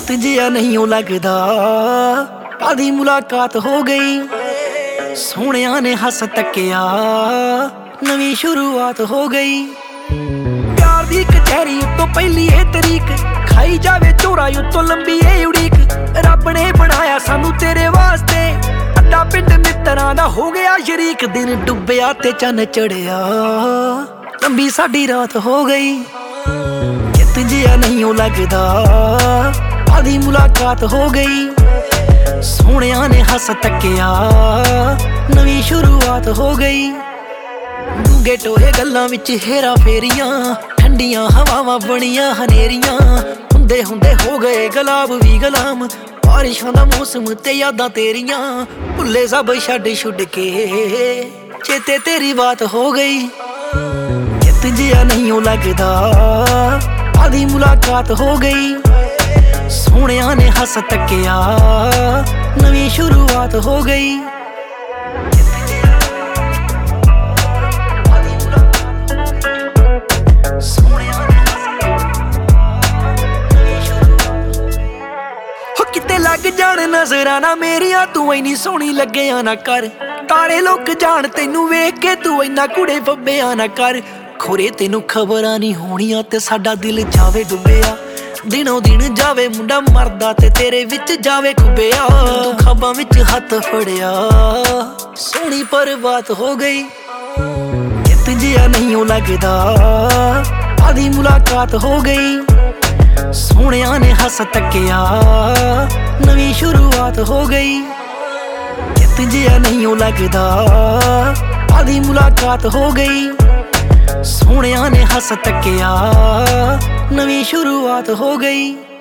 चित जिया नहीं ओ लगदा आधी मुलाकात हो गई। सोहणिया ने हस तकिया नवी शुरुआत हो गई। प्यार दी कचहरी तो पहली ए तरीक खाई जावे चोरा तो लंबी ए उड़ीक। रब ने बनाया सानू तेरे वास्ते अड्डा पिंड मित्तरां दा हो गया शरीक। दिन डुब्बिया ते चन्न चढ़िया लंबी साडी रात हो गई। चित जिया नहीं ओ लगदा आधी मुलाकात हो गई। सोहणिया ने हस तकिया नवी शुरुआत हो गई। डूंगे टोए गल्लां विच हेरा फेरियां ठंडियां हवावां बणियां हनेरियां। हुंदे हुंदे हो गए गुलाब भी गुलाम बारिशां दा मौसम ते यादां तेरियां। भुल्ले सब छड्ड छुड के चेते तेरी बात हो गई। चित जिया नहीं ओ लगदा आधी मुलाकात हो गई। सोहणिया ने हस तकिया नवी शुरुआत हो गई। किते लग जान नजरां ना मेरिया तू इन्नी सोहनी लग्गिया ना कर। तारे लोक जान तेनू वेख के तू इन्ना कुड़े फब्बिया ना कर। खोरे तेनू खबरां नहीं होणियां ते साडा दिल जावे डुब्बिया। दिनों दिन जावे मुंडा मरदा ते तेरे विच जावे खुबिया। तू खाबां विच हत्थ फड़िया सोहनी पर बात हो गई। चित जिया नहीं ओ लगदा आधी मुलाकात हो गई। सोहणिया ने हस तकिया नवी शुरुआत हो गई। चित जिया नहीं ओ लगदा आधी मुलाकात हो गई। सोहणिया ने हस तकिया नवी शुरुआत हो गई।